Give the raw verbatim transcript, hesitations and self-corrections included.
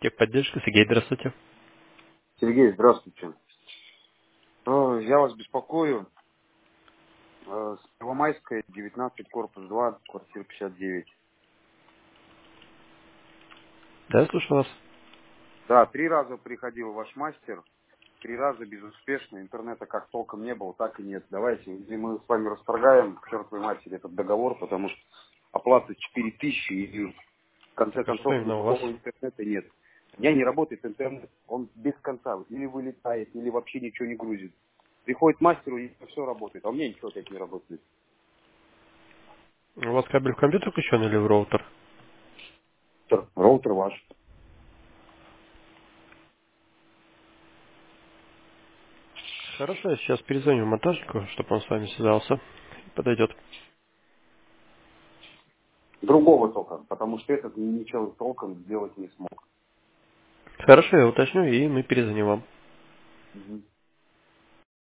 Техподдержка, Сергей, здравствуйте. Сергей, здравствуйте. Э, Я вас беспокою. Э, С Первомайской, девятнадцать, корпус два, квартира пятьдесят девять. Да, я слушаю вас. Да, три раза приходил ваш мастер, три раза безуспешно. Интернета как толком не было, так и нет. Давайте, или мы с вами расторгаем к чертовой матери этот договор, потому что оплата четыре тысячи, и в конце Так, а что концов именно у вас? никакого интернета нет. У меня не работает интернет, он без конца. Или вылетает, или вообще ничего не грузит. Приходит мастер, и все работает, а у меня ничего опять не работает. У вас кабель в компьютер включен или в роутер? Роутер ваш. Хорошо, я сейчас перезвоню монтажнику, чтобы он с вами связался. Подойдет. Другого только, потому что этот ничего толком сделать не смог. Хорошо, я уточню, и мы перезвоним вам. Мгм.